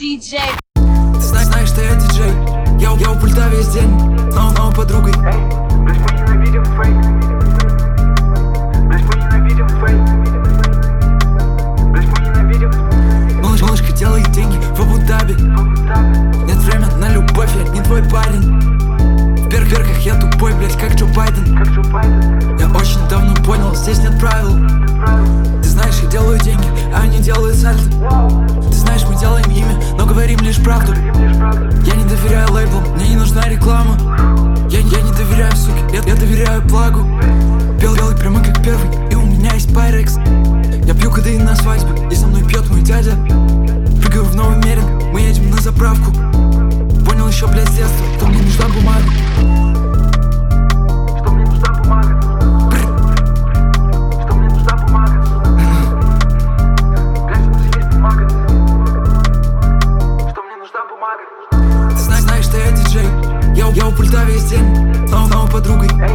DJ. Ты знаешь, что я диджей. Я у пульта весь день, но подругой. Блять, мы ненавидим фейк. Блять, мы ненавидим фейк. Блять, мы ненавидим. Малышка делает деньги в Абу-Даби. Нет времени на любовь, я не твой парень. В перках я тупой, блять, как Джо Байден. Я очень давно понял, здесь нет правил. Ты знаешь, я делаю деньги, а они делают сальто. Ты знаешь, мы делаем имя, но говорим лишь правду. Я не доверяю лейблам, мне не нужна реклама. Я не доверяю, суки, я доверяю благу. Белый прямо как первый, и у меня есть пайрекс. Я пью кодеин на свадьбе, и со мной пьет мой дядя. Прыгаю в новый мерин, мы едем на заправку. Понял еще, блядь, с детства, что мне нужна бумага. Что мне нужна бумага. Что мне нужна бумага. Блять, у нас есть бумага. Что мне нужна бумага. Ты знаешь, что я диджей. Я у пульта весь день, но подругой.